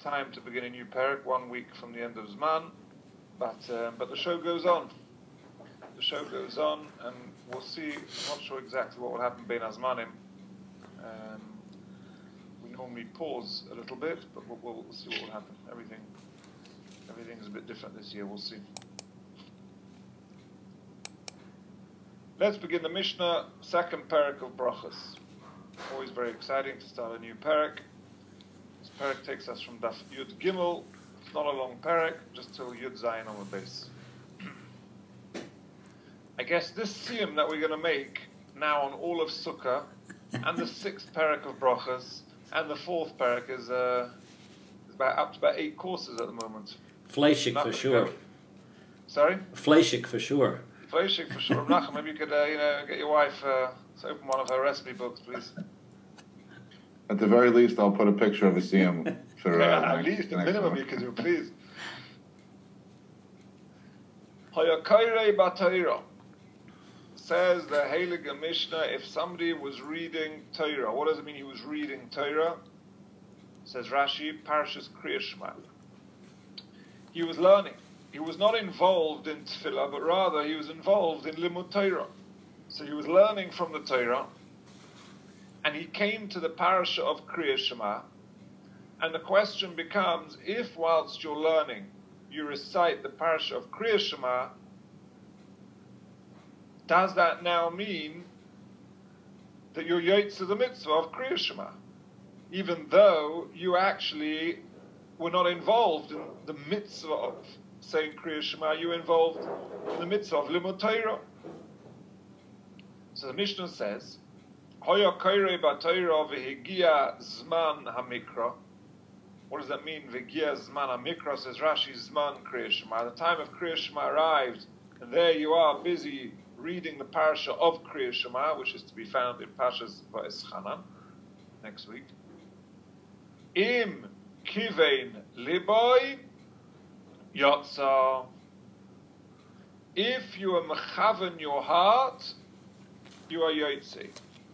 time to begin a new parak 1 week from the end of Zman, but the show goes on. The show goes on, and we'll see. I'm not sure exactly what will happen bein Azmanim. We normally pause a little bit, but we'll see what will happen. Everything's a bit different this year. We'll see. Let's begin the Mishnah, second parak of Brachos. Always very exciting to start a new parak. This parak takes us from Daf Yud Gimel. It's not a long parak, just till Yud Zayin on the base. I guess this siyum that we're going to make now on all of Sukkah, and the sixth parak of Brachos, and the fourth parak is up to about 8 courses at the moment. Fleischig for sure. Sorry? Fleischig for sure. Fleischig for sure. Nachum, maybe you could get your wife to open one of her recipe books, please. At the very least, I'll put a picture of a siyum for at least the minimum one. you could do, please. Hayakairei Bataira. Says the Heilige Mishnah, if somebody was reading Torah, what does it mean he was reading Torah? Says Rashi, Parashas Kriya Shema. He was learning. He was not involved in Tefillah, but rather he was involved in Limud Torah. So he was learning from the Torah, and he came to the Parasha of Kriya Shema, and the question becomes, if whilst you're learning, you recite the Parasha of Kriya Shema, does that now mean that you're Yotze the mitzvah of Kriya Shema, even though you actually were not involved in the mitzvah of saying Kriya Shema, you were involved in the mitzvah of Limud Torah? So the Mishnah says, Hoya kairei b'Torah v'higia zman hamikra. What does that mean? V'higia zman hamikra, says Rashi, zman Kriya Shema. The time of Kriya Shema arrived, and there you are busy reading the parasha of Kriya Shema, which is to be found in Parshas Va'eschanan next week. Im kivein liboy yotza. If you are mechaven your heart, you are yotze.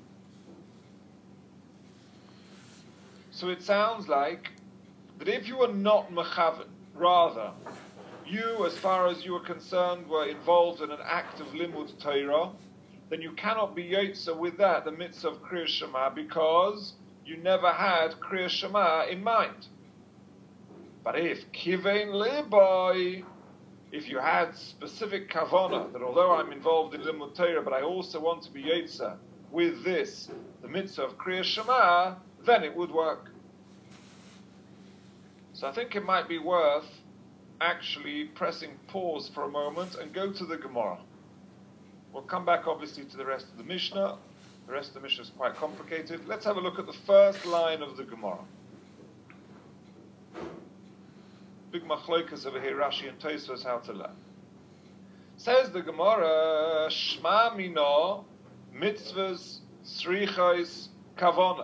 So it sounds like that if you are not mechaven, rather, you, as far as you are concerned, were involved in an act of limud Torah, then you cannot be yotze with that, the mitzvah of Kriya Shema, because you never had Kriya Shema in mind. But if kivein liboy, if you had specific kavana, that although I'm involved in limud Torah, but I also want to be yotze with this, the mitzvah of Kriya Shema, then it would work. So I think it might be worth actually pressing pause for a moment and go to the Gemara. We'll come back obviously to the rest of the Mishnah. The rest of the Mishnah is quite complicated. Let's have a look at the first line of the Gemara. Big machlokas over here, Rashi and Tosfos, how to learn. Says the Gemara, Shma mino mitzvahs srichos kavona.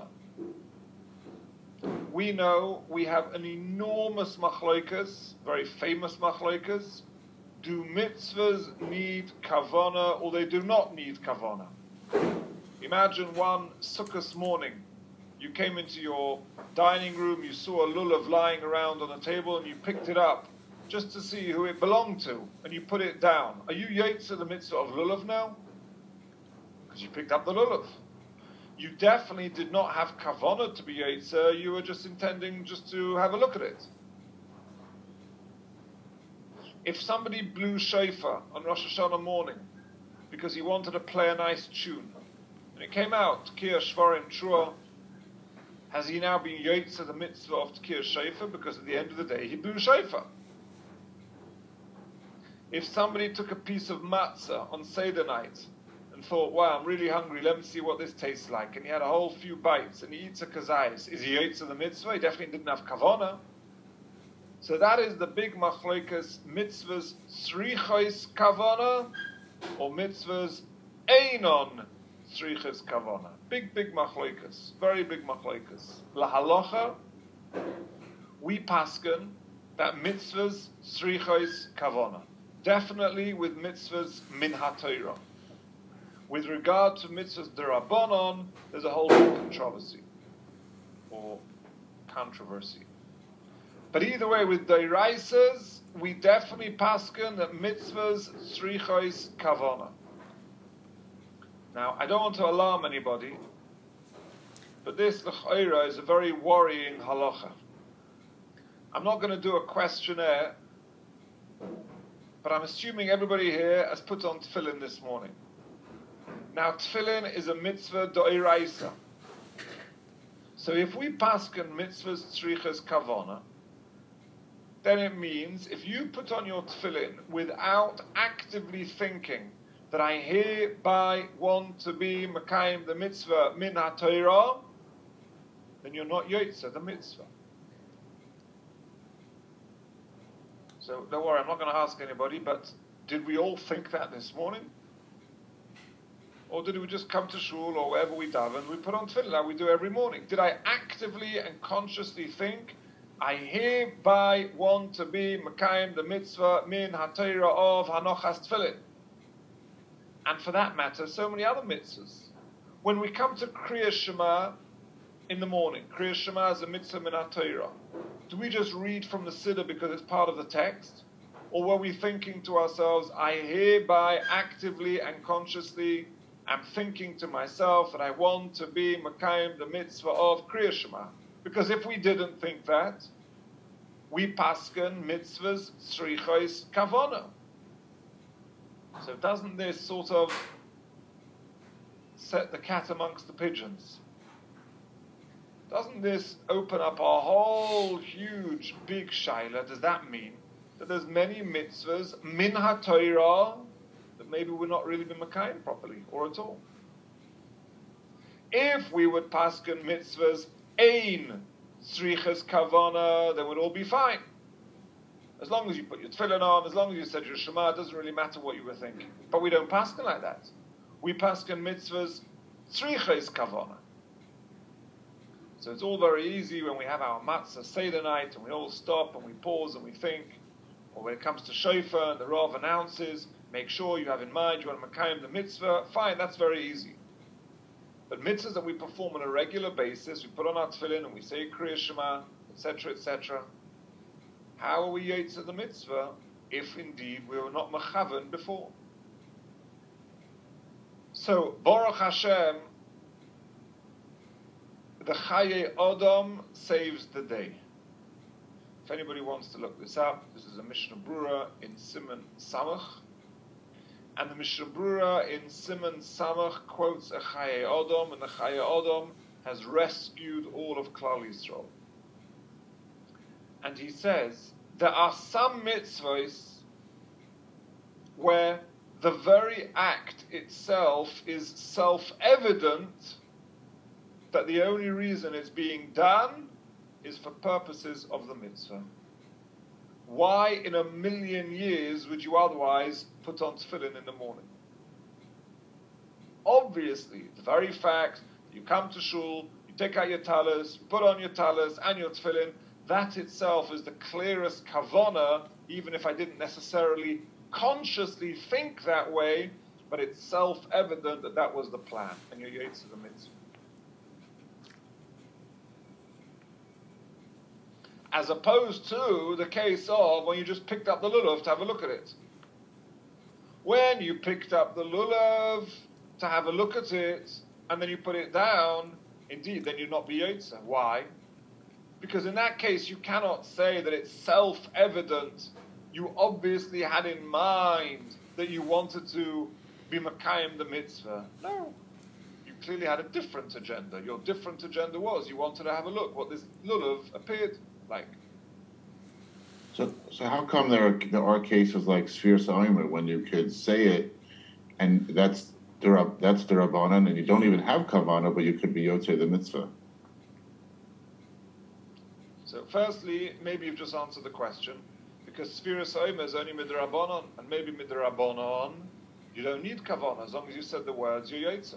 We know we have an enormous machlokas, very famous machlokas. Do mitzvahs need kavana, or they do not need kavana? Imagine one Sukkot morning, you came into your dining room, you saw a lulav lying around on the table, and you picked it up just to see who it belonged to, and you put it down. Are you yotze the mitzvah of lulav now? Because you picked up the lulav. You definitely did not have kavanah to be yotze, you were just intending just to have a look at it. If somebody blew shofar on Rosh Hashanah morning because he wanted to play a nice tune, and it came out, Tkiyah Shvarim Trua, has he now been yotze the mitzvah of Tkiyah shofar because at the end of the day he blew shofar? If somebody took a piece of matzah on Seder night and thought, wow, I'm really hungry, let me see what this tastes like, and he had a whole few bites, and he eats a kazayis, is he yotze the mitzvah? He definitely didn't have kavanah. So that is the big machlokas, mitzvahs srichos kavanah, or mitzvahs einon srichos kavanah. Big machlokas, very big machlokas. Lahalocha, we pasken that mitzvahs srichos kavanah. Definitely with mitzvahs min haTorah. With regard to mitzvahs derabanan, there's a whole controversy or controversy. But either way, with Deiraisas, we definitely paskin that mitzvahs tzrichos kavana. Now, I don't want to alarm anybody, but this l'chayra is a very worrying halacha. I'm not going to do a questionnaire, but I'm assuming everybody here has put on tefillin this morning. Now, tefillin is a mitzvah d'oraisa. So if we paskin mitzvahs tzrichas kavana, then it means if you put on your tefillin without actively thinking that I hereby want to be makayim the mitzvah min ha-Torah, then you're not yotze the mitzvah. So don't worry, I'm not going to ask anybody, but did we all think that this morning? Or did we just come to shul or wherever we daven, we put on tefillin like we do every morning? Did I actively and consciously think, I hereby want to be Makayim the mitzvah min ha-Torah of hanochas tefillin? And for that matter, so many other mitzvahs. When we come to Kriyas Shema in the morning, Kriyas Shema is a mitzvah min ha-Torah. Do we just read from the Siddur because it's part of the text? Or were we thinking to ourselves, I hereby actively and consciously am thinking to myself that I want to be Makayim the mitzvah of Kriyas Shema? Because if we didn't think that, we pasken mitzvahs tzrichos kavana. So doesn't this sort of set the cat amongst the pigeons? Doesn't this open up a whole huge big shaila? Does that mean that there's many mitzvahs min ha-Torah that maybe we're not really been makayim properly or at all? If we would pasken mitzvahs ein tzrichas kavana, then we'd all be fine. As long as you put your tefillin on, as long as you said your Shema, it doesn't really matter what you were thinking. But we don't pasken like that. We pasken mitzvahs tzrichas kavana. So it's all very easy when we have our matzah Seder night and we all stop and we pause and we think, or when it comes to shofar and the Rav announces, make sure you have in mind you want to makayim the mitzvah. Fine, that's very easy. But mitzvahs that we perform on a regular basis, we put on our tefillin and we say Kriyas Shema, etc., etc. How are we yotze the mitzvah if indeed we were not mechaven before? So Baruch Hashem, the Chaye Odom saves the day. If anybody wants to look this up, this is a Mishnah Brura in Siman Samach. And the Mishnah Brura in Siman Samach quotes a Chaye Odom, and the Chaye Odom has rescued all of Klal Yisrael. And he says, there are some mitzvahs where the very act itself is self-evident that the only reason it's being done is for purposes of the mitzvah. Why in a million years would you otherwise put on tefillin in the morning? Obviously, the very fact that you come to shul, you take out your talis, put on your talis and your tefillin, that itself is the clearest kavana, even if I didn't necessarily consciously think that way, but it's self-evident that that was the plan, and you're yotze the mitzvah. As opposed to the case of when you just picked up the lulav to have a look at it. When you picked up the lulav to have a look at it, and then you put it down, indeed, then you'd not be yotze. Why? Because in that case, you cannot say that it's self-evident. You obviously had in mind that you wanted to be makayim the mitzvah. No. You clearly had a different agenda. Your different agenda was you wanted to have a look what this lulav appeared like. So how come there are cases like Sfir Sa'omer when you could say it, and that's the Rabbanan, and you don't even have Kavana, but you could be Yotze the mitzvah? So firstly, maybe you've just answered the question, because Sfir Sa'omer is only midrabanan, and maybe midrabanan you don't need Kavana, as long as you said the words, you're Yotze.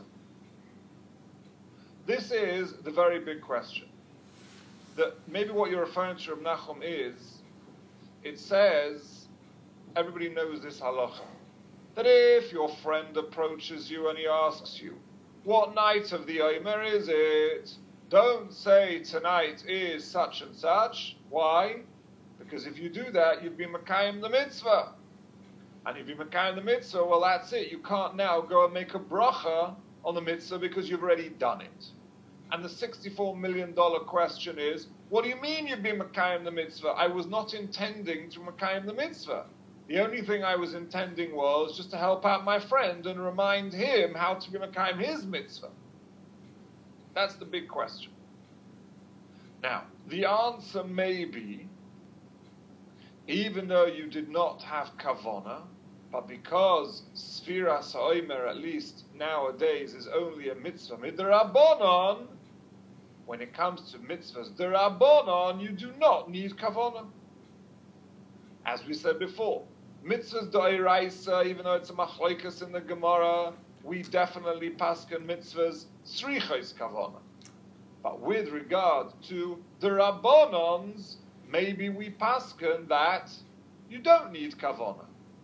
This is the very big question. That maybe what you're referring to, Reb Nachum, is, it says, everybody knows this halacha, that if your friend approaches you and he asks you, what night of the Omer is it? Don't say tonight is such and such. Why? Because if you do that, you'd be Makayim the mitzvah. And if you Makayim the mitzvah, well, that's it. You can't now go and make a bracha on the mitzvah because you've already done it. And the $64 million question is, what do you mean you'd be Makayim the mitzvah? I was not intending to Makayim the mitzvah. The only thing I was intending was just to help out my friend and remind him how to be Makayim his mitzvah. That's the big question. Now, the answer may be, even though you did not have kavana, but because Sfiras HaOmer, at least nowadays, is only a mitzvah midrabanan, when it comes to mitzvahs derabanan, you do not need kavana. As we said before, mitzvahs d'oraisa, even though it's a machloikas in the Gemara, we definitely pasken mitzvahs srichos kavana. But with regard to the rabbanans, maybe we pasken that you don't need kavana.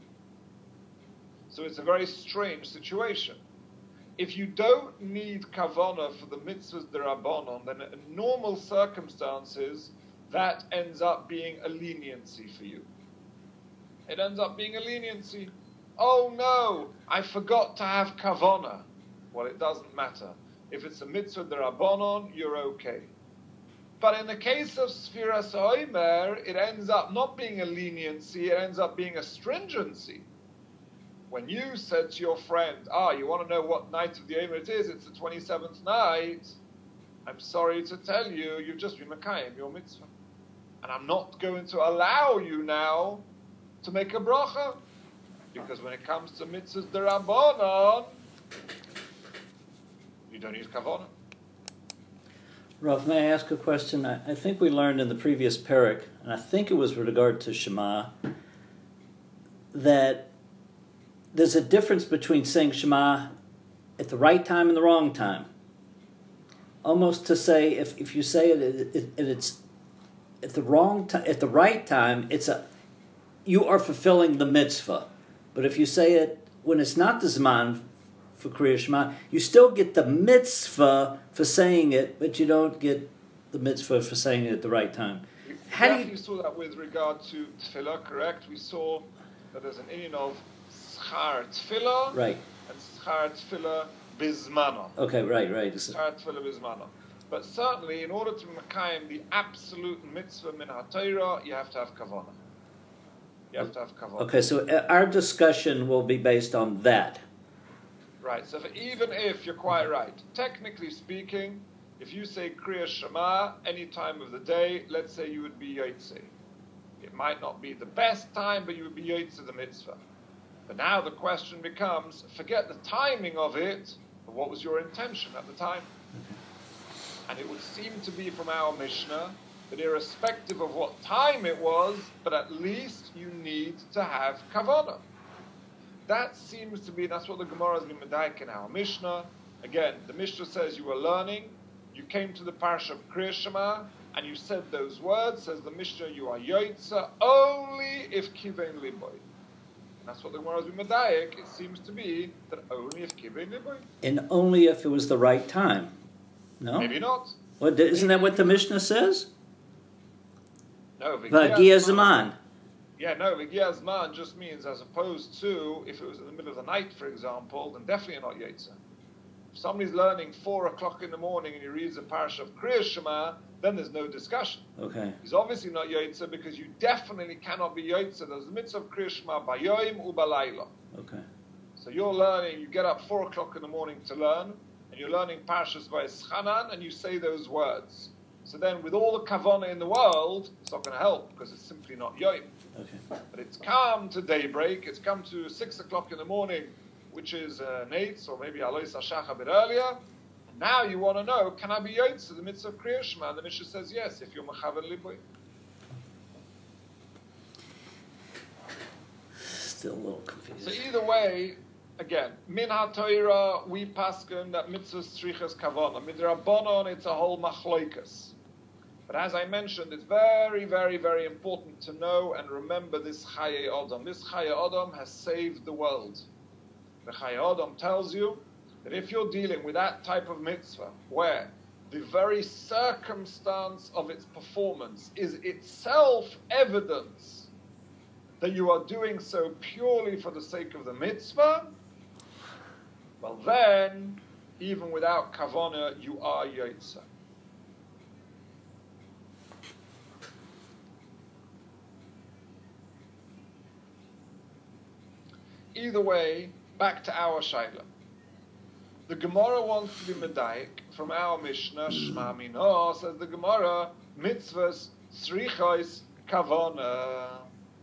So it's a very strange situation. If you don't need kavana for the mitzvahs derabanan, then in normal circumstances, that ends up being a leniency for you. It ends up being a leniency. Oh no, I forgot to have kavana. Well, it doesn't matter. If it's a mitzvah derabanan, you're okay. But in the case of Sfiras HaOmer, it ends up not being a leniency, it ends up being a stringency. When you said to your friend, you want to know what night of the Omer it is? It's the 27th night. I'm sorry to tell you, you've just been Makayim your mitzvah. And I'm not going to allow you now to make a bracha. Because when it comes to mitzvahs derabanan, you don't need kavanah. Rav, may I ask a question? I think we learned in the previous parak, and I think it was with regard to Shema, that there's a difference between saying Shema at the right time and the wrong time. Almost to say, if you say it's at the wrong time, at the right time, you are fulfilling the mitzvah. But if you say it when it's not the Zman for Kriya Shema, you still get the mitzvah for saying it, but you don't get the mitzvah for saying it at the right time. We saw that with regard to tefillah, correct? We saw that there's an inyan of schar tefillah, right, and schar tefillah bizmana. Okay, right. Schar tefillah bizmana. But certainly, in order to makayim the absolute mitzvah min haTorah, you have to have kavanah. You have to have kavanah. Okay, so our discussion will be based on that. Right, so even if you're quite right, technically speaking, if you say Kriya Shema any time of the day, let's say you would be Yotze. It might not be the best time, but you would be Yotze the mitzvah. But now the question becomes, forget the timing of it, but what was your intention at the time? And it would seem to be from our Mishnah that irrespective of what time it was, but at least you need to have kavanah. That seems to be, that's what the Gemara has been medayik in our Mishnah. Again, the Mishnah says you were learning, you came to the parsha of Kriya Shema, and you said those words, says the Mishnah, you are Yotze only if kivein liboy. And that's what the Gemara has been medayik. It seems to be that only if kivein liboy. And only if it was the right time. No? Maybe not. Well, isn't that what the Mishnah says? No, V'hagiya Zman. Yeah, no, V'hagiya Zman just means as opposed to, if it was in the middle of the night, for example, then definitely not Yotze. If somebody's learning 4 o'clock in the morning and he reads a parsha of Kriya Shema, then there's no discussion. Okay. He's obviously not Yotze because you definitely cannot be Yotze. There's the mitzvah of Kriya Shema bayoim u'balayla. Okay. So you're learning, you get up 4 o'clock in the morning to learn, and you're learning parshas v'eschanan, and you say those words. So then with all the kavanah in the world, it's not going to help because it's simply not Yom. Okay. But it's come to daybreak, it's come to 6 o'clock in the morning, which is Nates, or maybe Alois Hashach a bit earlier. Now you want to know, can I be Yotze, the mitzvah of Kriya Shema? And the Mishnah says yes, if you're Mechaven Liboy. Still a little confused. So either way, again, Min HaTorah, we paskin that mitzvah strichas kavana. Midrabanon, it's a whole machloikas. But as I mentioned, it's very, very, very important to know and remember this Chaye Adam. This Chaye Adam has saved the world. The Chaye Adam tells you that if you're dealing with that type of mitzvah, where the very circumstance of its performance is itself evidence that you are doing so purely for the sake of the mitzvah, well then, even without kavanah, you are yotza. Either way, back to our shaila. The Gemara wants to be medayik from our Mishnah. Shema Mino says the Gemara, mitzvahs tzrichos kavana.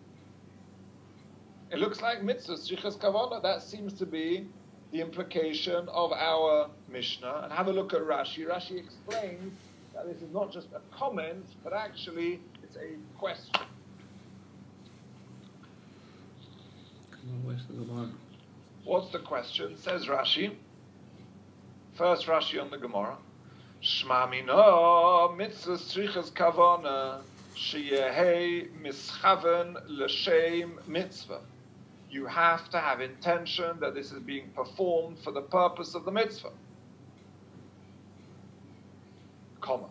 It looks like mitzvahs tzrichos kavana. That seems to be the implication of our Mishnah. And have a look at Rashi. Rashi explains that this is not just a comment, but actually it's a question. What's the question? Says Rashi. First Rashi on the Gemara. Shma mino mitzvah tzrichas kavana sheyehei mischaven l'shem mitzvah. You have to have intention that this is being performed for the purpose of the mitzvah. Comma.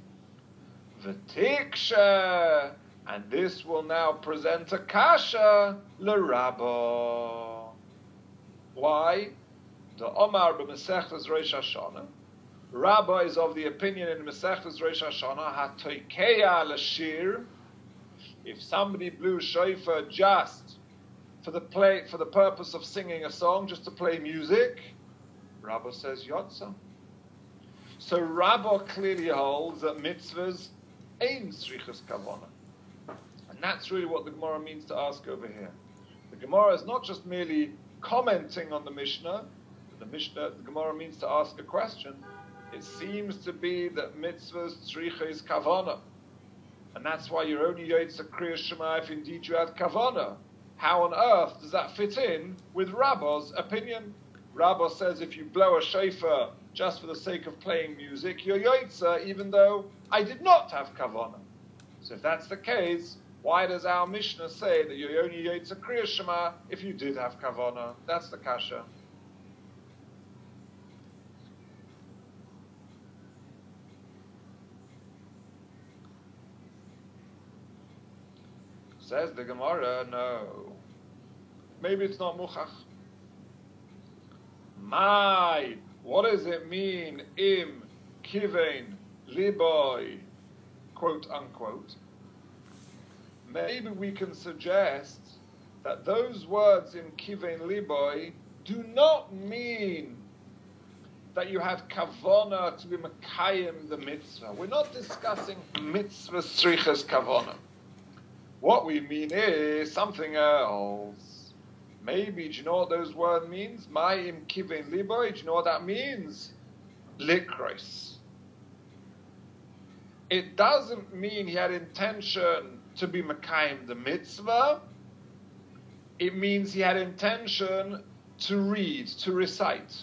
V'tikshe, and this will now present a kasha l'rabbo. Why? The Omar b'Mesechtes Rosh Hashanah. Rabbah is of the opinion in Mesechtes Rosh Hashanah, hatoikeya l'shir. If somebody blew shofar just for the purpose of singing a song, just to play music, Rabbah says yotza. So Rabbah clearly holds that mitzvahs ain tzrichas kavana, and that's really what the Gemara means to ask over here. The Gemara is not just merely commenting on the Mishnah. The Gemara means to ask a question. It seems to be that mitzvahs tzrichas kavana, and that's why you're only yotza kriya shema if indeed you had kavana. How on earth does that fit in with Rabbah's opinion? Rabbah says if you blow a shofar just for the sake of playing music, you're yotza, even though I did not have kavana. So if that's the case, why does our Mishnah say that you're only yotza kriya shema if you did have kavana? That's the kasha. Says the Gemara, no. Maybe it's not muchach. What does it mean, im kivein liboy, quote unquote? Maybe we can suggest that those words im kivein liboy do not mean that you had kavana to be mekayim the mitzvah. We're not discussing mitzvah tzrichas kavana. What we mean is something else. Maybe, do you know what those words means? Ma'im kivein liboy, do you know what that means? Likros. It doesn't mean he had intention to be mekayim the mitzvah. It means he had intention to read, to recite.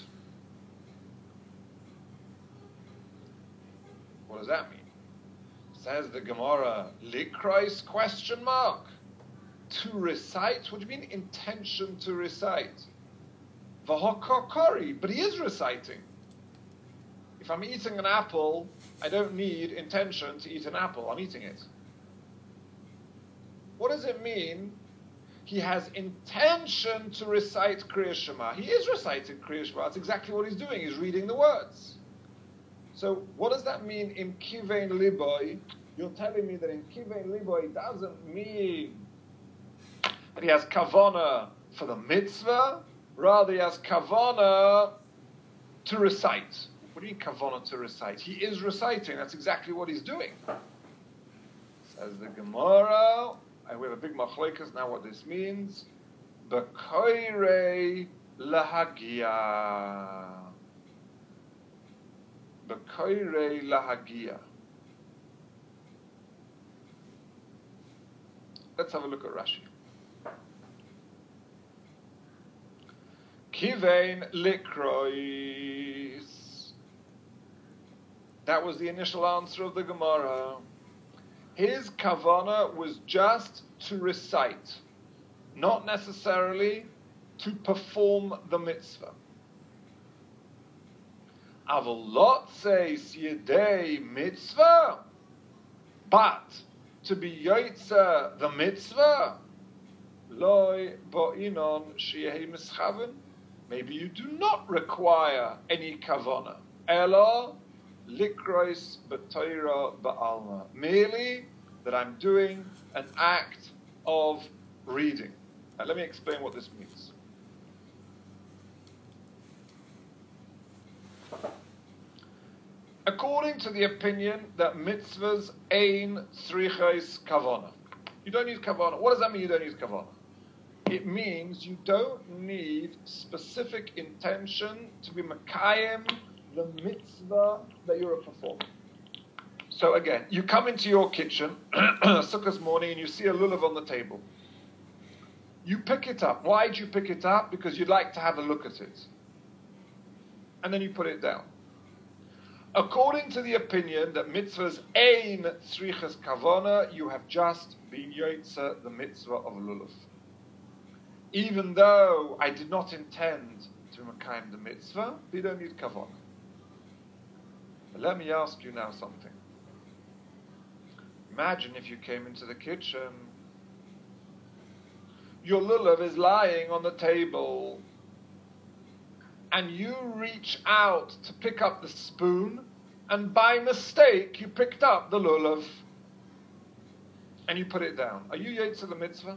What does that mean? Says the Gemara, likros question mark. To recite? What do you mean intention to recite? V'hokokori, but he is reciting. If I'm eating an apple, I don't need intention to eat an apple. I'm eating it. What does it mean? He has intention to recite Kriya Shema. He is reciting Kriya Shema. That's exactly what he's doing. He's reading the words. So what does that mean in kivein liboy? You're telling me that in kivein liboy doesn't mean that he has kavana for the mitzvah, rather he has kavana to recite. What do you mean kavana to recite? He is reciting. That's exactly what he's doing. Says the Gemara, and we have a big machlokes now what this means. B'koirei lahagia. B'koirei lahagia. Let's have a look at Rashi. Kivein likrois. That was the initial answer of the Gemara. His kavana was just to recite, not necessarily to perform the mitzvah. Avalot says yedei mitzvah, but to be yotze the mitzvah, loy bo'inon sheyeh mischaven. Maybe you do not require any kavana. Elo likrois b'toira ba'alma. Merely that I'm doing an act of reading. Now let me explain what this means. According to the opinion that mitzvahs ein tzrichos kavana. You don't need kavana. What does that mean you don't need kavana? It means you don't need specific intention to be makayim the mitzvah that you're performing. So again, you come into your kitchen, Sukkot morning, and you see a lulav on the table. You pick it up. Why do you pick it up? Because you'd like to have a look at it. And then you put it down. According to the opinion that mitzvahs ein tzrichas kavana, you have just been yotze the mitzvah of a lulav. Even though I did not intend to makayim the mitzvah, you don't need kavana. But let me ask you now something. Imagine if you came into the kitchen. Your lulav is lying on the table, and you reach out to pick up the spoon, and by mistake you picked up the lulav, and you put it down. Are you yotze the mitzvah?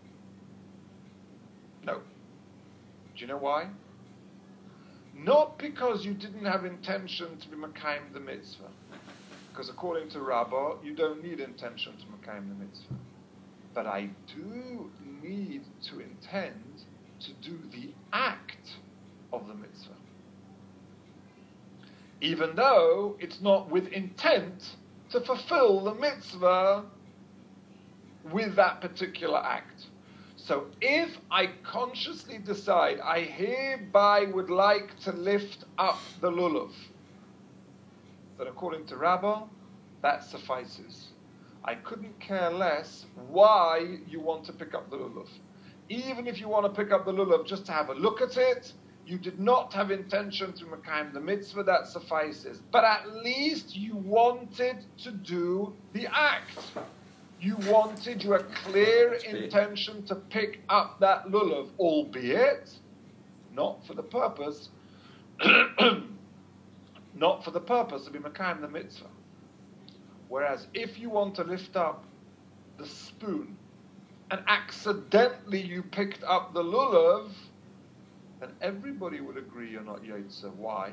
No. Do you know why? Not because you didn't have intention to be makayim the mitzvah. Because according to Rabbah, you don't need intention to makayim the mitzvah. But I do need to intend to do the act of the mitzvah. Even though it's not with intent to fulfill the mitzvah with that particular act. So if I consciously decide I hereby would like to lift up the lulav, then according to Rabbah, that suffices. I couldn't care less why you want to pick up the lulav. Even if you want to pick up the lulav just to have a look at it, you did not have intention to makayim the mitzvah, that suffices. But at least you wanted to do the act. You had clear intention to pick up that lulav, albeit not for the purpose of be makayim the mitzvah. Whereas if you want to lift up the spoon and accidentally you picked up the lulav, then everybody would agree you're not yotze. Why?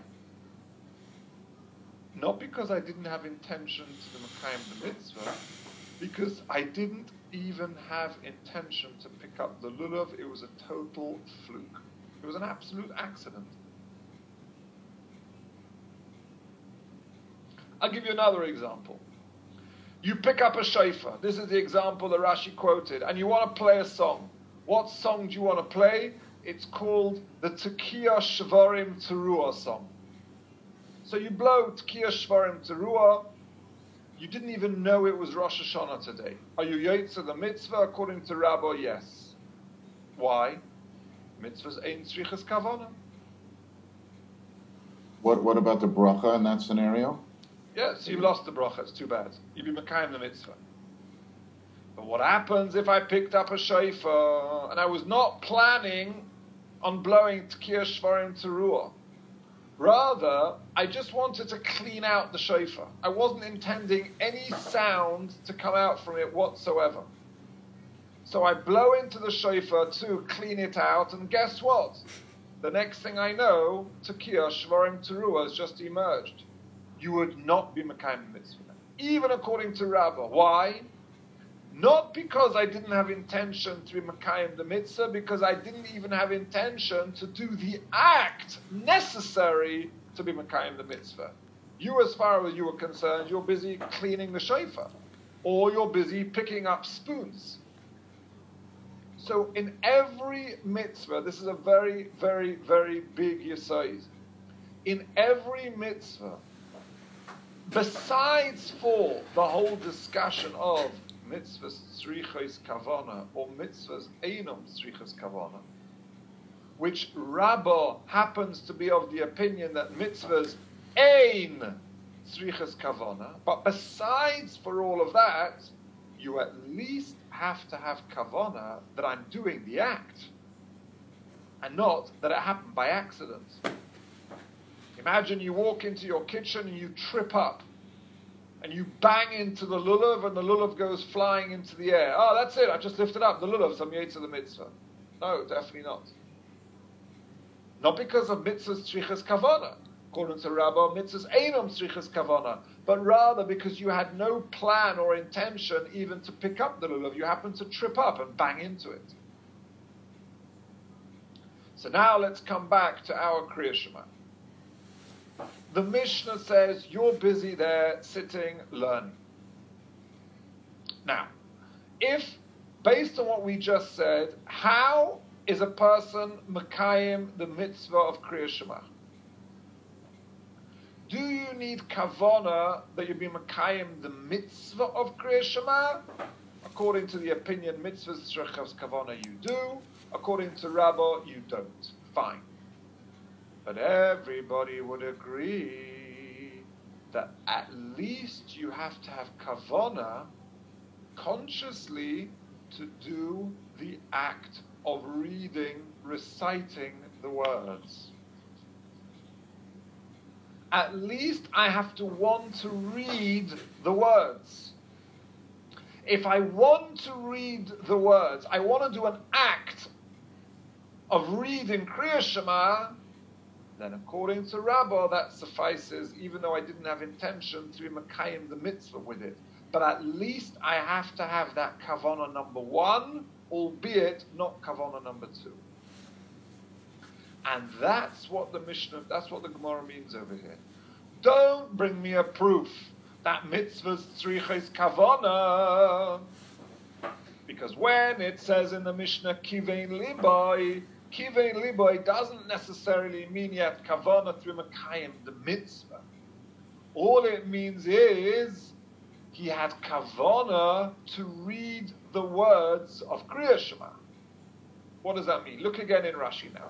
Not because I didn't have intention to be makayim the mitzvah, because I didn't even have intention to pick up the lulav. It was a total fluke. It was an absolute accident. I'll give you another example. You pick up a shofar. This is the example that Rashi quoted. And you want to play a song. What song do you want to play? It's called the Tekiah Shvarim Teruah song. So you blow Tekiah Shvarim Teruah. You didn't even know it was Rosh Hashanah today. Are you yotze the mitzvah? According to Rabbah, yes. Why? Mitzvahs ein tzrichas kavana. What about the bracha in that scenario? Yes, you lost the bracha. It's too bad. You'd be makayim the mitzvah. But what happens if I picked up a shofar and I was not planning on blowing Tekiah Shvarim Teruah? Rather, I just wanted to clean out the shofar. I wasn't intending any sound to come out from it whatsoever. So I blow into the shofar to clean it out, and guess what? The next thing I know, Tekiah Shvarim Teruah has just emerged. You would not be makayim mitzvah, even according to Rabbah. Why? Not because I didn't have intention to be makayim the mitzvah, because I didn't even have intention to do the act necessary to be makayim the mitzvah. You, as far as you were concerned, you're busy cleaning the shofar, or you're busy picking up spoons. So in every mitzvah, this is a very, very, very big yesod. In every mitzvah, besides for the whole discussion of mitzvahs tzrichos kavana or mitzvahs einam tzrichos kavana, which Rabbah happens to be of the opinion that mitzvahs Ein tzrichas kavona. But besides for all of that, you at least have to have kavona that I'm doing the act, and not that it happened by accident. Imagine you walk into your kitchen and you trip up, and you bang into the lulav, and the lulav goes flying into the air. Oh, that's it, I just lifted up the lulav, some yetzer the mitzvah. No, definitely not. Not because of mitzvah's tzrichas kavana. According to Rabbah, mitzvahs einam tzrichas kavana, but rather because you had no plan or intention even to pick up the lulav. You happened to trip up and bang into it. So now let's come back to our Kriya Shema. The Mishnah says you're busy there sitting learning. Now, if, based on what we just said, how is a person Mekayim the mitzvah of Kriya Shema? Do you need kavana that you be Mekayim the mitzvah of Kriya Shema? According to the opinion mitzvahs tzrichas kavana you do. According to Rabbah you don't. Fine. But everybody would agree that at least you have to have kavana consciously to do the act of reading, reciting the words. At least I have to want to read the words. If I want to read the words, I want to do an act of reading Kriya Shema, then according to Rabbah, that suffices, even though I didn't have intention to be Mekayim the mitzvah with it. But at least I have to have that kavana number one, albeit not kavana number two. And that's what the Mishnah, that's what the Gemara means over here. Don't bring me a proof that mitzvahs tzrichas kavana, because when it says in the Mishnah kivein liboy doesn't necessarily mean yet kavana through Mekayim the mitzvah. All it means is he had kavana to read the words of Kriya Shema. What does that mean? Look again in Rashi now.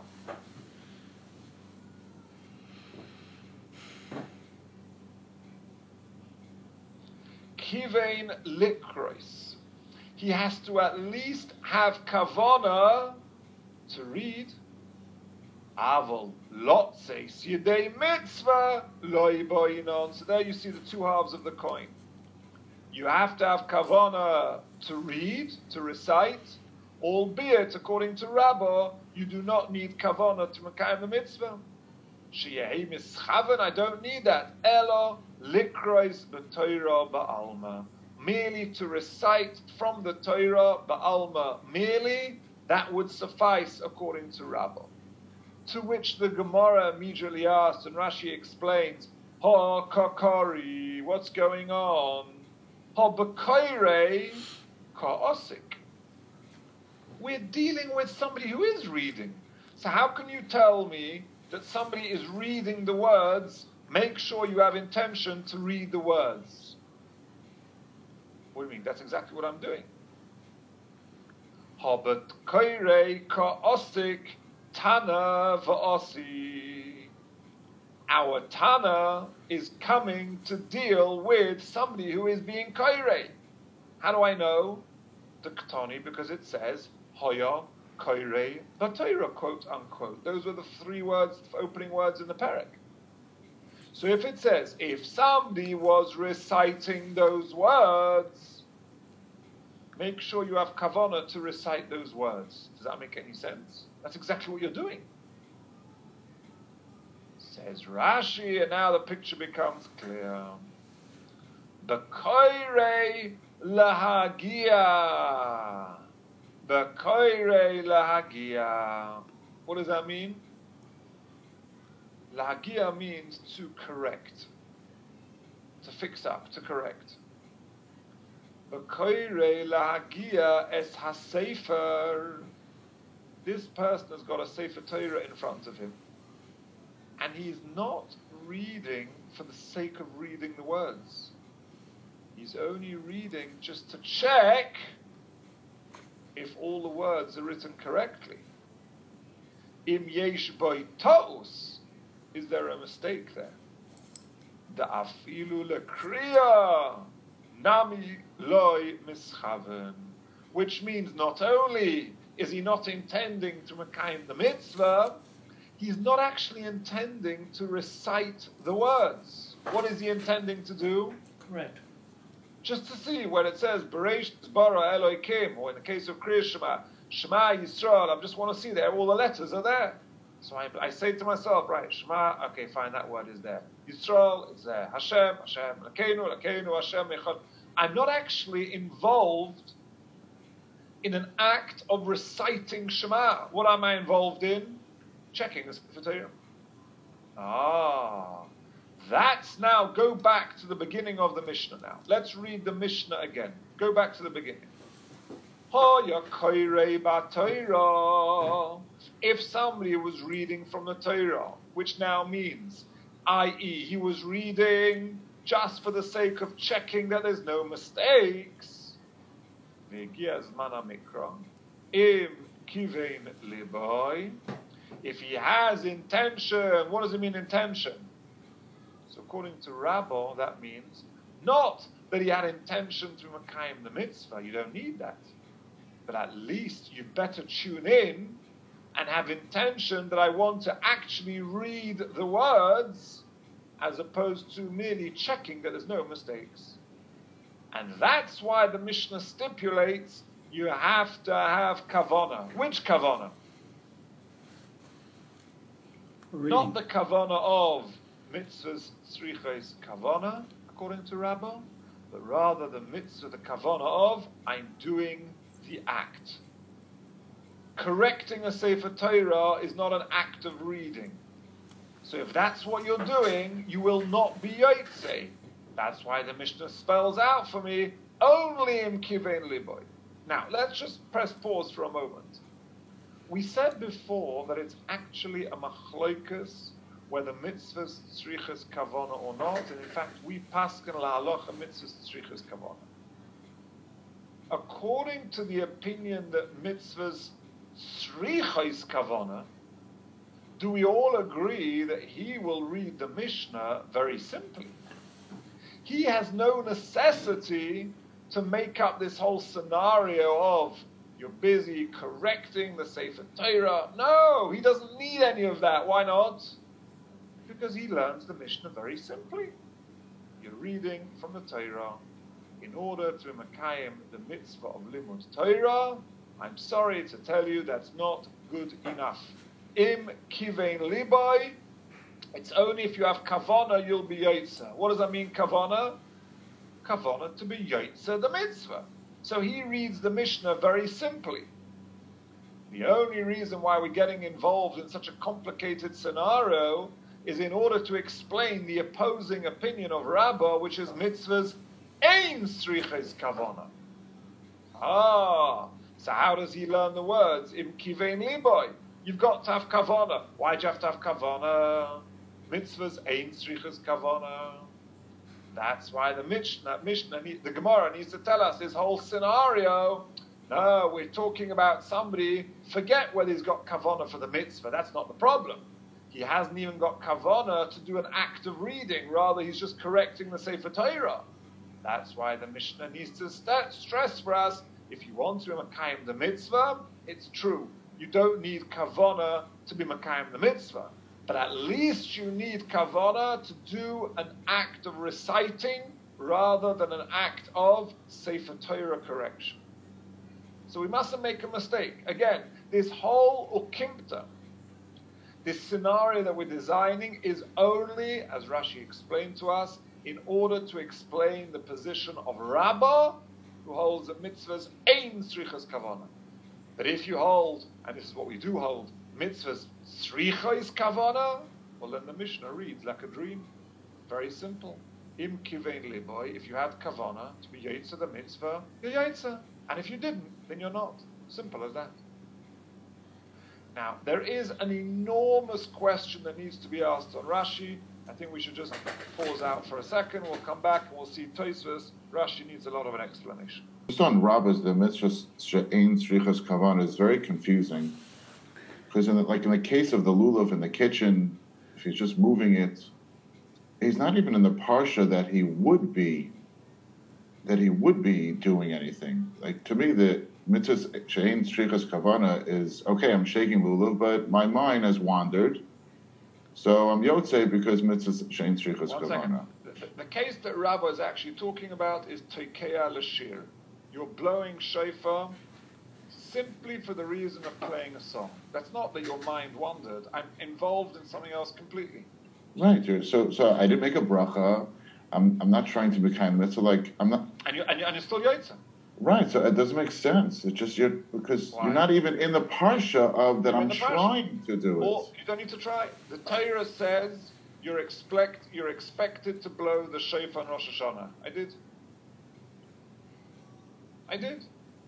Kivein likrois. He has to at least have kavana to read. Aval lotzeis yedei mitzvah loy boinon. So there you see the two halves of the coin. You have to have kavana to read, to recite, albeit according to Rabbah, you do not need kavana to Mekayim the mitzvah. Sheyeh mischaven, I don't need that. Elo likrois b'Torah ba'alma. Merely to recite from the Torah ba'alma, merely, that would suffice according to Rabbah. To which the Gemara immediately asks, and Rashi explains, Ha kakari, what's going on? Ha b'koirei ka'osik. We're dealing with somebody who is reading. So how can you tell me that somebody is reading the words? Make sure you have intention to read the words. What do you mean? That's exactly what I'm doing. Habat koirei ka'osik tana va'asi. Our Tana is coming to deal with somebody who is being koirei. How do I know? The Ketani, because it says Hoya koirei b'Torah, quote unquote. Those were the three words, opening words in the parak. So if it says, if somebody was reciting those words, make sure you have kavana to recite those words. Does that make any sense? That's exactly what you're doing. Says Rashi, and now the picture becomes clear. B'koirei lahagia. B'koirei lahagia. What does that mean? Lahagia means to correct, to fix up, to correct. B'koirei lahagia es hasefer. This person has got a Sefer Torah in front of him, and he's not reading for the sake of reading the words. He's only reading just to check if all the words are written correctly. Im yesh boi ta'us. Is there a mistake there? da'afilu lekriya nami loy mischaven, which means not only is he not intending to mekayim the mitzvah, he's not actually intending to recite the words. What is he intending to do? Correct. Just to see when it says Bereshit bara Elokim, or in the case of Kriya Shema, Shema Yisrael, I just want to see there, all the letters are there. So I say to myself, right, Shema, okay, fine, that word is there. Yisrael, it's there. Hashem, Hashem, Lakeinu, Hashem, Echad. I'm not actually involved in an act of reciting Shema. What am I involved in? Checking the Sefer Torah. That's now, go back to the beginning of the Mishnah now. Let's read the Mishnah again. Go back to the beginning. If somebody was reading from the Torah, which now means, i.e., he was reading just for the sake of checking that there's no mistakes, if he has intention, what does it mean, intention? So according to Rabbah, that means not that he had intention to mekayim the mitzvah. You don't need that. But at least you better tune in and have intention that I want to actually read the words as opposed to merely checking that there's no mistakes. And that's why the Mishnah stipulates you have to have kavanah. Which kavanah? Not the kavanah of mitzvahs tzrichos kavanah, according to Rabbah, but rather the mitzvah, the kavanah of I'm doing the act. Correcting a Sefer Torah is not an act of reading. So if that's what you're doing, you will not be Yotzei. That's why the Mishnah spells out for me, only im kivein liboy. Now, let's just press pause for a moment. We said before that it's actually a machlokas whether mitzvahs tzrichas kavana or not, and in fact, we paskin la'alocha mitzvahs tzrichas kavana. According to the opinion that mitzvahs tzrichas kavana, do we all agree that he will read the Mishnah very simply? He has no necessity to make up this whole scenario of you're busy correcting the Sefer Torah. No, he doesn't need any of that. Why not? Because he learns the Mishnah very simply. You're reading from the Torah. In order to mekayim the mitzvah of limud Torah, I'm sorry to tell you that's not good enough. Im kivein liboy, it's only if you have kavana you'll be yotzer. What does that mean, kavana? Kavana to be yotzer the mitzvah. So he reads the Mishnah very simply. The only reason why we're getting involved in such a complicated scenario is in order to explain the opposing opinion of Rabbah, which is mitzvahs ein tzrichos kavana. So how does he learn the words? Im kivein liboy. You've got to have kavana. Why do you have to have kavana? Mitzvahs ein tzrichos kavana. That's why the Mishnah, the Gemara needs to tell us this whole scenario. No, we're talking about somebody, forget whether he's got kavana for the mitzvah. That's not the problem. He hasn't even got kavana to do an act of reading. Rather, he's just correcting the Sefer Torah. That's why the Mishnah needs to stress for us, if you want to be mekayim the mitzvah, it's true. You don't need kavana to be mekayim the mitzvah. But at least you need kavana to do an act of reciting rather than an act of Sefer Torah correction. So we mustn't make a mistake. Again, this whole ukimta, this scenario that we're designing is only, as Rashi explained to us, in order to explain the position of Rabbah, who holds that mitzvahs ein tzrichas kavana. But if you hold, and this is what we do hold, mitzvahs tzrichos kavana, well then the Mishnah reads like a dream. Very simple. Im kivein liboy, if you had kavana to be yotzer the mitzvah, you're yotzer. And if you didn't, then you're not. Simple as that. Now, there is an enormous question that needs to be asked on Rashi. I think we should just pause out for a second. We'll come back and we'll see Tosfos. Rashi needs a lot of an explanation. Just on Rabbah's, the mitzvah ein tzrichas kavana is very confusing. Because in the case of the lulav in the kitchen, if he's just moving it, he's not even in the parsha that he would be doing anything. Like, to me, the mitzvah she'ein shrichas kavana is, okay, I'm shaking lulav, but my mind has wandered, so I'm yotze because mitzvah she'ein shrichas One kavana. second. The case that Rabbi is actually talking about is tekeah l'shir. You're blowing shofar simply for the reason of playing a song. That's not that your mind wandered. I'm involved in something else completely. Right. So I didn't make a bracha. I'm not trying to be kind of mitzvah. Like, I'm not. And you're still yotze. Right. So it doesn't make sense. It's just because Why? you're not even in the parsha of that. You're in I'm the parsha. trying to do Or it. you don't need to try. The Torah says you're expected to blow the shofar on Rosh Hashanah. I did.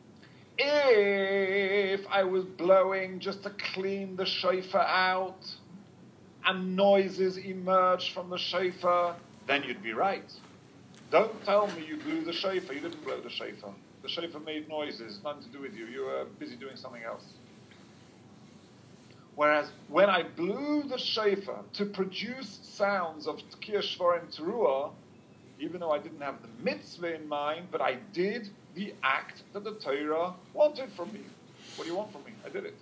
If I was blowing just to clean the shofar out and noises emerged from the shofar, then you'd be right. Don't tell me you blew the shofar. You didn't blow the shofar. The shofar made noises, nothing to do with you. You were busy doing something else. Whereas when I blew the shofar to produce sounds of Tkiyah Shvarim Teruah, even though I didn't have the mitzvah in mind, but I did the act that the Torah wanted from me. What do you want from me? I did it.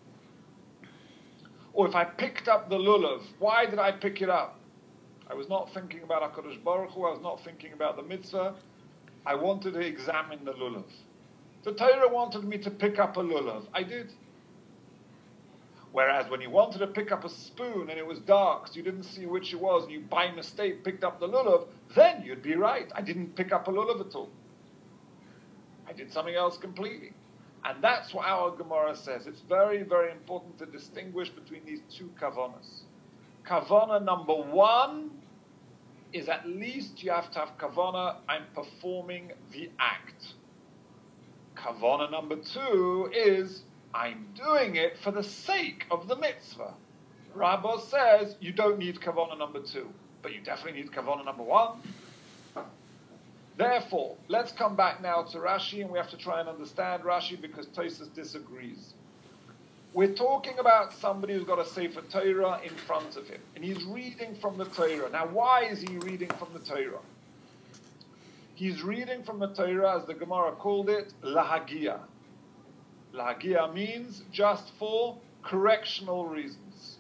Or if I picked up the lulav, why did I pick it up? I was not thinking about HaKadosh Baruch Hu, I was not thinking about the mitzvah. I wanted to examine the lulav. The Torah wanted me to pick up a lulav. I did. Whereas when you wanted to pick up a spoon and it was dark, so you didn't see which it was, and you by mistake picked up the lulav, then you'd be right. I didn't pick up a lulav at all. I did something else completely. And that's what our Gemara says. It's very, very important to distinguish between these two kavanas. Kavana number one is at least you have to have kavana, I'm performing the act. Kavana number two is I'm doing it for the sake of the mitzvah. Rabbah says you don't need kavana number two, but you definitely need kavana number one. Therefore, let's come back now to Rashi, and we have to try and understand Rashi because Tosfos disagrees. We're talking about somebody who's got a Sefer Torah in front of him, and he's reading from the Torah. Now, why is he reading from the Torah? He's reading from the Torah, as the Gemara called it, lahagia. Lahagia means just for correctional reasons.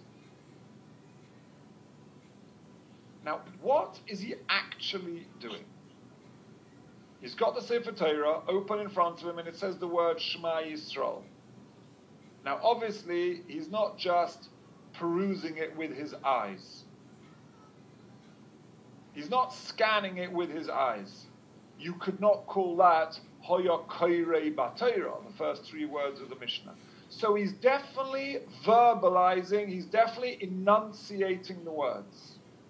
Now, what is he actually doing? He's got the Sefer Torah open in front of him, and it says the word Shema Yisrael. Now, obviously, he's not just perusing it with his eyes. He's not scanning it with his eyes. You could not call that Hoya Koirei B'Torah, the first three words of the Mishnah. So he's definitely verbalizing, he's definitely enunciating the words.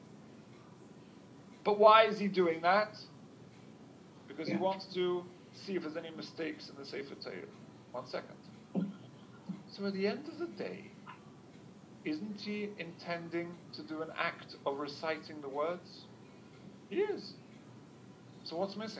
But why is he doing that? Because he wants to see if there's any mistakes in the Sefer Torah. 1 second. So at the end of the day, isn't he intending to do an act of reciting the words? He is. So what's missing?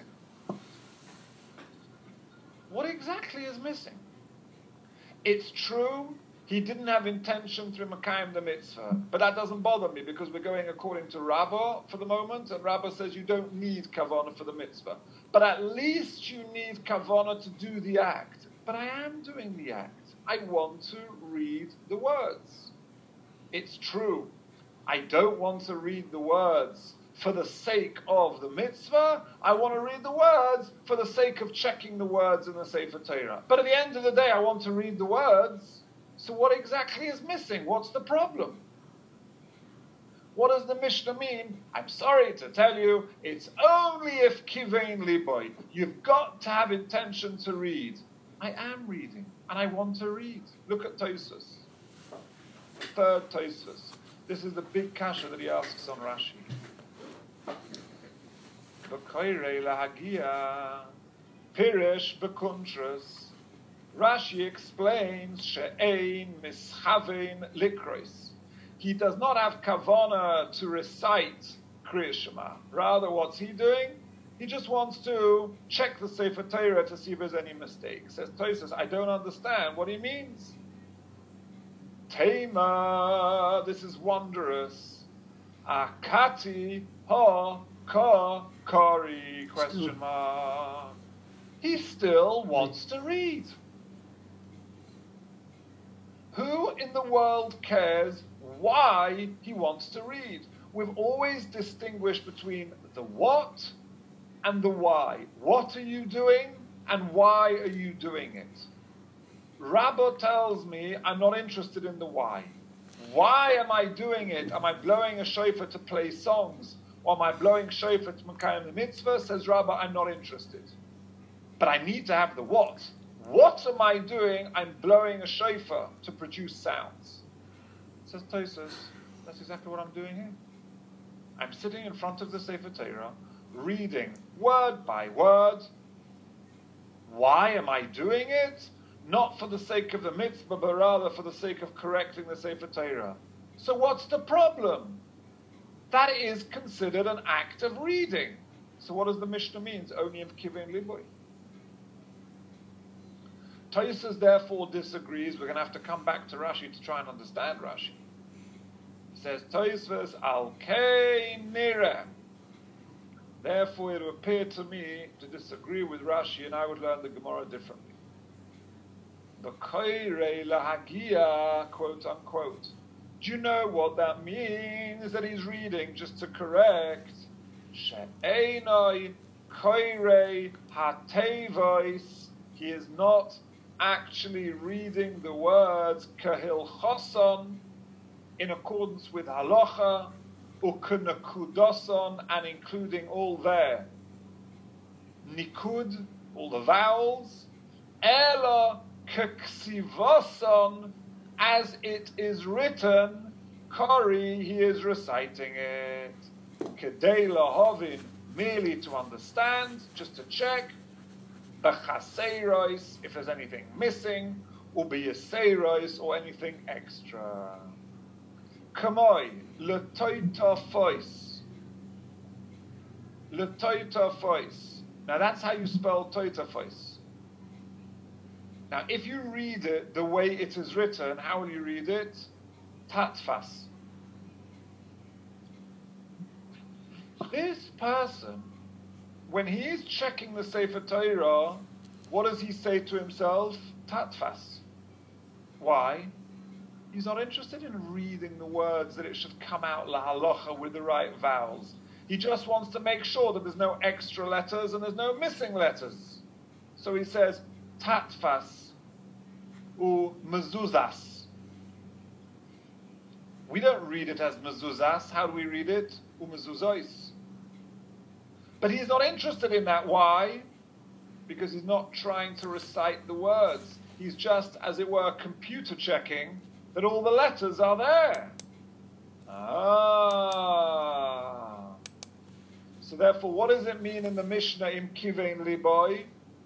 What exactly is missing? It's true, he didn't have intention through Makayim the mitzvah, but that doesn't bother me because we're going according to Rabbah for the moment, and Rabbah says you don't need kavanah for the mitzvah. But at least you need kavanah to do the act. But I am doing the act. I want to read the words. It's true, I don't want to read the words for the sake of the mitzvah. I want to read the words for the sake of checking the words in the Sefer Torah. But at the end of the day, I want to read the words. So what exactly is missing? What's the problem? What does the Mishnah mean? I'm sorry to tell you, it's only if kivein liboy. You've got to have intention to read. I am reading, and I want to read. Look at Tosfos. Third Tosfos. This is the big kasha that he asks on Rashi. B'koirei lahagia, pirish b'kuntras. Rashi explains she'ein mischavein likros. He does not have kavana to recite Kriya Shema. Rather, what's he doing? He just wants to check the Sefer Torah to see if there's any mistakes. Says Tosfos, I don't understand what he means. Tema, this is wondrous. Akati ha ka kari, question mark. He still wants to read. Who in the world cares why he wants to read? We've always distinguished between the what and the why. What are you doing and why are you doing it? Rabbo tells me I'm not interested in the why. Why am I doing it? Am I blowing a shofar to play songs? Or am I blowing shofar to Mekayim the mitzvah? Says Rabbo, I'm not interested. But I need to have the what. What am I doing? I'm blowing a shofar to produce sounds. Says Tosfos, that's exactly what I'm doing here. I'm sitting in front of the Sefer Torah, reading word by word. Why am I doing it? Not for the sake of the mitzvah, but rather for the sake of correcting the Sefer Torah. So what's the problem? That is considered an act of reading. So what does the Mishnah mean? Only of kivein liboy. Tosfos therefore disagrees. We're going to have to come back to Rashi to try and understand Rashi. He says, Tosfos al kei nireh. Therefore it would appear to me to disagree with Rashi, and I would learn the Gemara differently. The koirei lahagia, quote unquote. Do you know what that means? That he's reading, just to correct, she'enoi koirei hatevois. He is not actually reading the words kahilchoson in accordance with halacha, u'kenakudoson, and including all their nikud, all the vowels, ela keksivoson, as it is written, kari, he is reciting it, kedei lahovin, merely to understand, just to check, b'chaseiros, if there's anything missing, u'b'yaseiros, or anything extra. Kamoi, letoitafois. Letoitafois. Now that's how you spell toitafois. Now if you read it the way it is written, how will you read it? Tatfas. This person, when he is checking the Sefer Torah, what does he say to himself? Tatfas. Why? He's not interested in reading the words that it should come out la halacha with the right vowels. He just wants to make sure that there's no extra letters and there's no missing letters. So he says, tatfas u mezuzas. We don't read it as mezuzas. How do we read it? U mezuzois. But he's not interested in that. Why? Because he's not trying to recite the words. He's just, as it were, computer checking that all the letters are there. So therefore, what does it mean in the Mishnah, im kivein liboy?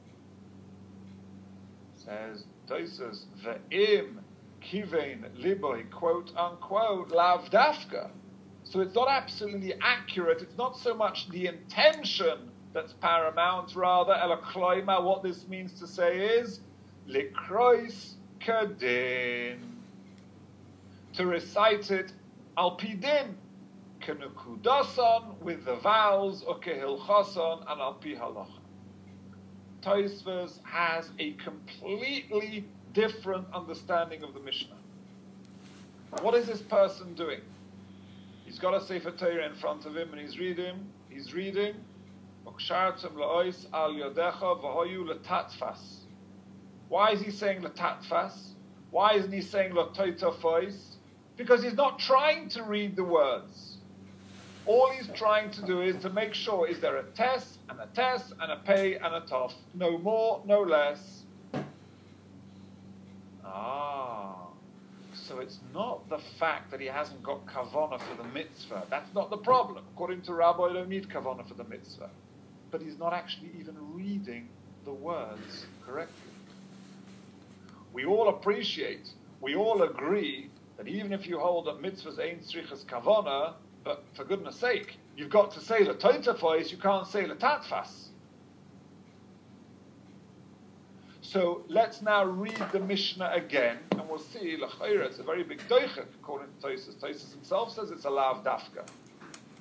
Says Tosfos, ve'im kivein liboy, quote unquote, lav dafka. So it's not absolutely accurate. It's not so much the intention that's paramount, rather, ela kloima, what this means to say is, likrois kadin. To recite it al pidin, kenukudason, with the vowels, or kehilchason, and al pi halacha. Tosfos has a completely different understanding of the Mishnah. What is this person doing? He's got a Sefer Torah in front of him and he's reading, Ukshartem la'ois al yodecha v'hoyu letatfas. Why is he saying letatfas? Why isn't he saying letoitafois? Because he's not trying to read the words. All he's trying to do is to make sure, is there a tes, and a tes, and a pei, and a tof. No more, no less. So it's not the fact that he hasn't got kavanah for the mitzvah. That's not the problem. According to Rabbi, you don't need kavanah for the mitzvah. But he's not actually even reading the words correctly. We all appreciate, we all agree that even if you hold that mitzvahs ain't tzrichas kavanah, but for goodness sake, you've got to say letoitafois, you can't say letatfas. So let's now read the Mishnah again, and we'll see, l'chayra, it's a very big doichek, according to Tosfos. Tosfos himself says it's a lav dafka.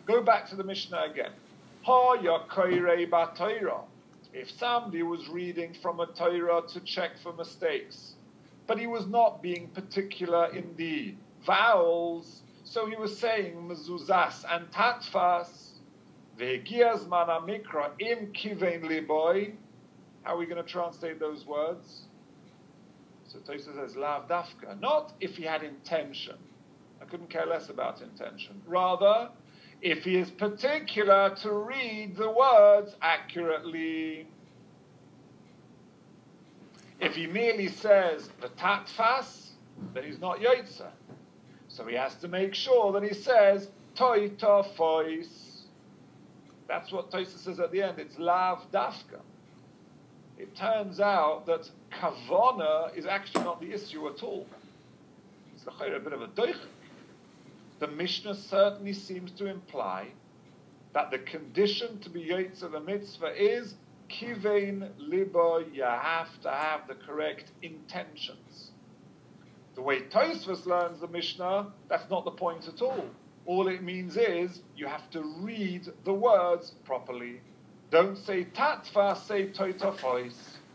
Go back to the Mishnah again. Ha ya koirei ba Torah. If somebody was reading from a Torah to check for mistakes, but he was not being particular in the vowels, so he was saying mezuzas and tatfas, ve'giaz mana mikra im kivein liboy. How are we going to translate those words? So Tosfos says lav dafka, not if he had intention. I couldn't care less about intention. Rather, if he is particular to read the words accurately. If he merely says the tatfas, then he's not yotzer. So he has to make sure that he says toita fois. That's what Tosfos says at the end. It's lav dafka. It turns out that kavana is actually not the issue at all. It's a bit of a doichik. The Mishnah certainly seems to imply that the condition to be yotzer the mitzvah is kivein libo. You have to have the correct intentions. The way Tosfos learns the Mishnah, that's not the point at all. All it means is you have to read the words properly. Don't say tatfa, say toitafos.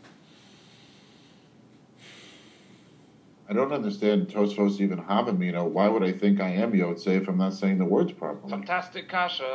I don't understand Tosfos even having me. Why would I think I am Yotze if I'm not saying the words properly? Fantastic kasha.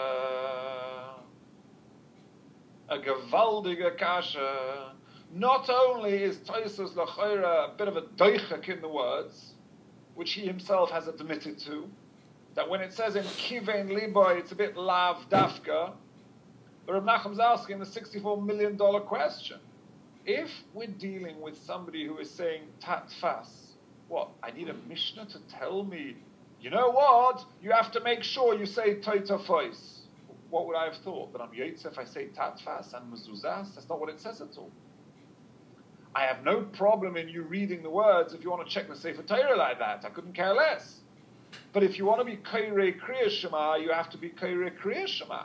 A gewaldige kasha. Not only is Tosfos L'choira a bit of a doichak in the words, which he himself has admitted to, that when it says in kivein liboy, it's a bit lav dafka, but Reb Nachum's asking the $64 million question. If we're dealing with somebody who is saying tatfas, what? I need a Mishnah to tell me, you know what? You have to make sure you say toitafos. What would I have thought? That I'm yotzer if I say tatfas and mezuzas? That's not what it says at all. I have no problem in you reading the words if you want to check the Sefer Torah like that. I couldn't care less. But if you want to be kairei kriya shema, you have to be kairei kriya shema.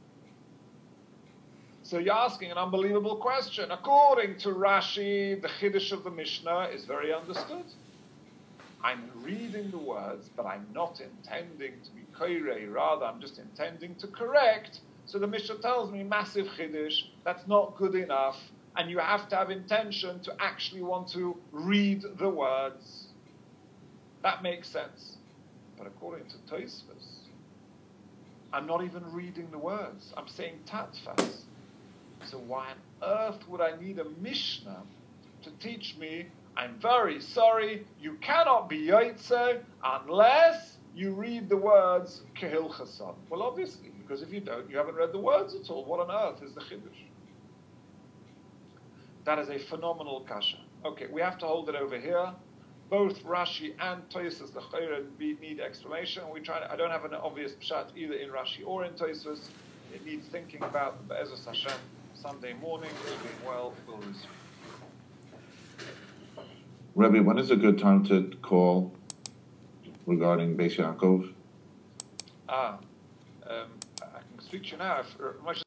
So you're asking an unbelievable question. According to Rashi, the Chiddush of the Mishnah is very understood. I'm reading the words, but I'm not intending to be kairei. Rather, I'm just intending to correct. So the Mishnah tells me, massive Chiddush, that's not good enough. And you have to have intention to actually want to read the words. That makes sense. But according to Tosfos, I'm not even reading the words. I'm saying tatfas. So why on earth would I need a Mishnah to teach me, I'm very sorry, you cannot be yotzer unless you read the words kehilchason? Well, obviously, because if you don't, you haven't read the words at all. What on earth is the chiddush? That is a phenomenal kasha. Okay, we have to hold it over here. Both Rashi and Tosfos L'choira need explanation. I don't have an obvious pshat either in Rashi or in Tosfos. It needs thinking about. Be'ezus Hashem, Sunday morning, all being well, we'll resume. Rebbe, when is a good time to call regarding Beis Yaakov? I can speak to you now. If Moshe